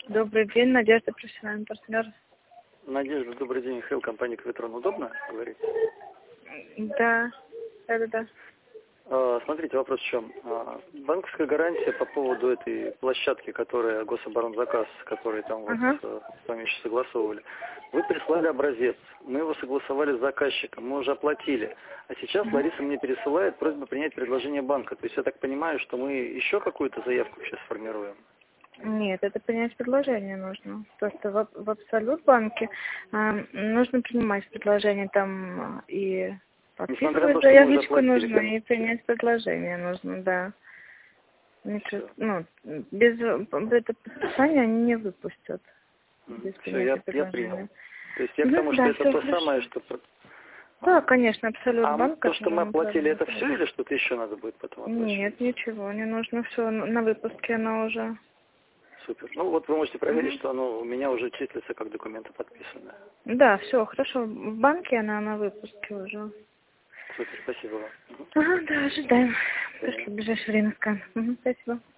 Добрый день, Надежда, профессиональный партнер. Надежда, добрый день, Михаил, компания Квитрон. Удобно говорить? Да. Смотрите, вопрос в чем. Банковская гарантия по поводу этой площадки, которая гособоронзаказ, который там вот с вами еще согласовывали. Вы прислали образец, мы его согласовали с заказчиком, мы уже оплатили. А сейчас Лариса мне пересылает просьбу принять предложение банка. То есть я так понимаю, что мы еще какую-то заявку сейчас формируем? Нет, это принять предложение нужно. Просто в Абсолют банке нужно принимать предложение там и подписывать заявочку нужно, и принять предложение нужно, да. Ну, без этого подписания они не выпустят. Все, я принял. То есть я к тому, что это то самое, что... Да, конечно, Абсолют банк. То, что мы оплатили, это все или что-то еще надо будет потом оплачивать? Нет, ничего, не нужно, все на выпуске оно уже. Супер. Ну вот вы можете проверить, что оно у меня уже числится как документы подписанные. Да, все, хорошо. В банке она на выпуске уже. Супер, спасибо вам. Ага, да, ожидаем. После ближайшее время скан. Спасибо.